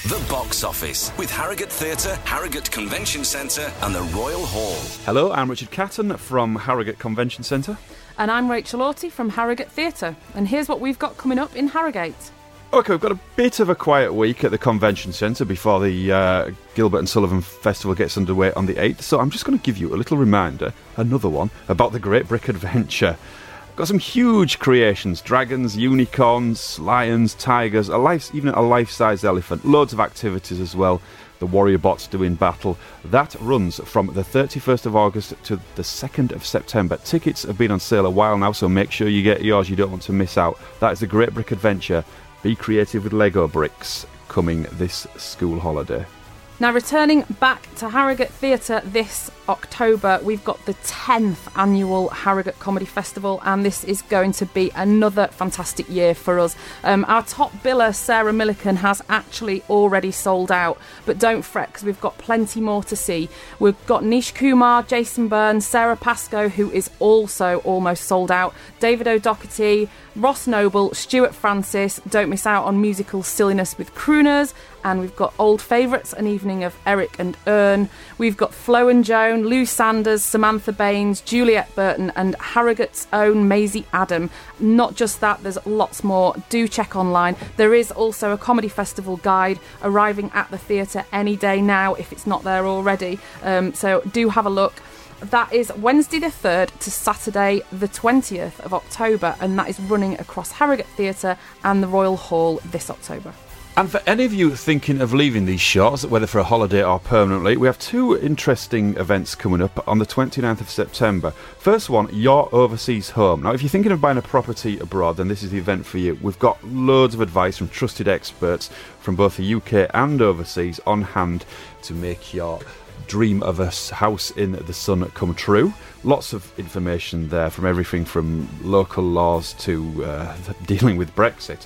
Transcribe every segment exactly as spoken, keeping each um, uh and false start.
The Box Office with Harrogate Theatre, Harrogate Convention Centre and the Royal Hall. Hello, I'm Richard Catton from Harrogate Convention Centre. And I'm Rachel Orty from Harrogate Theatre. And here's what we've got coming up in Harrogate. OK, we've got a bit of a quiet week at the Convention Centre before the uh, Gilbert and Sullivan Festival gets underway on the eighth. So I'm just going to give you a little reminder, another one, about the Great Brick Adventure. Got some huge creations, dragons, unicorns, lions, tigers, a life, even a life-size elephant, loads of activities as well. The warrior bots doing battle. That runs from the thirty-first of August to the second of September. Tickets have been on sale a while now, so make sure you get yours, you don't want to miss out. That is the Great Brick Adventure. Be creative with Lego bricks, coming this school holiday. Now, returning back to Harrogate Theatre this October, we've got the tenth annual Harrogate Comedy Festival, and this is going to be another fantastic year for us. Um, our top biller, Sarah Millican, has actually already sold out, but don't fret because we've got plenty more to see. We've got Nish Kumar, Jason Byrne, Sarah Pascoe, who is also almost sold out, David O'Doherty, Ross Noble, Stuart Francis. Don't miss out on musical silliness with crooners. And we've got old favourites, An Evening of Eric and Ern. We've got Flo and Joan, Lou Sanders, Samantha Baines, Juliet Burton and Harrogate's own Maisie Adam. Not just that, there's lots more. Do check online. There is also a comedy festival guide arriving at the theatre any day now if it's not there already. Um, so do have a look. That is Wednesday the third to Saturday the twentieth of October, and that is running across Harrogate Theatre and the Royal Hall this October. And for any of you thinking of leaving these shores, whether for a holiday or permanently, we have two interesting events coming up on the twenty-ninth of September. First one, Your Overseas Home. Now, if you're thinking of buying a property abroad, then this is the event for you. We've got loads of advice from trusted experts from both the U K and overseas on hand to make your dream of a house in the sun come true. Lots of information there, from everything from local laws to uh, dealing with Brexit.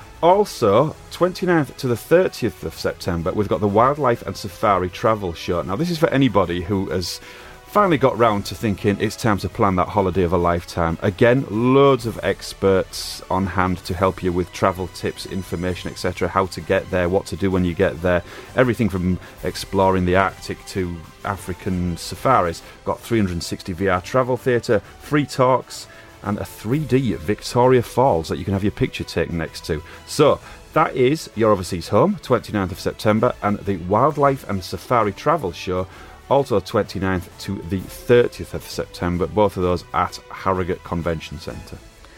Also, twenty-ninth to the thirtieth of September, we've got the Wildlife and Safari Travel Show. Now, this is for anybody who has finally got round to thinking it's time to plan that holiday of a lifetime. Again, loads of experts on hand to help you with travel tips, information, et cetera, how to get there, what to do when you get there. Everything from exploring the Arctic to African safaris. Got three hundred sixty V R travel theatre, free talks, and a three D Victoria Falls that you can have your picture taken next to. So, that is Your Overseas Home, twenty-ninth of September, and the Wildlife and Safari Travel Show, also twenty-ninth to the thirtieth of September, both of those at Harrogate Convention Centre.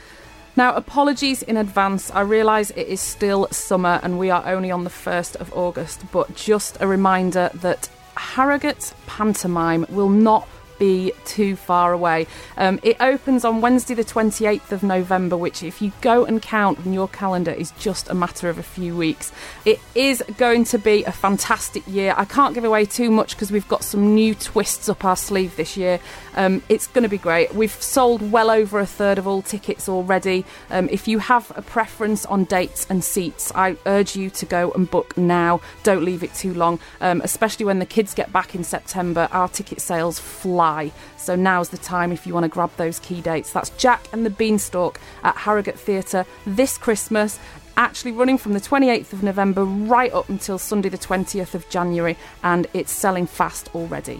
Now, apologies in advance. I realise it is still summer and we are only on the first of August, but just a reminder that Harrogate Pantomime will not be too far away. Um, it opens on Wednesday the twenty-eighth of November, which if you go and count on your calendar is just a matter of a few weeks. It is going to be a fantastic year. I can't give away too much because we've got some new twists up our sleeve this year. Um, it's going to be great. We've sold well over a third of all tickets already. Um, if you have a preference on dates and seats, I urge you to go and book now. Don't leave it too long, um, especially when the kids get back in September. Our ticket sales fly. So now's the time if you want to grab those key dates. That's Jack and the Beanstalk at Harrogate Theatre this Christmas, actually running from the twenty-eighth of November right up until Sunday the twentieth of January, and it's selling fast already.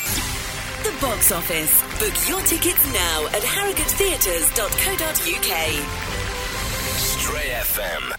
The Box Office. Book your tickets now at harrogate theatres dot co dot uk. Stray F M.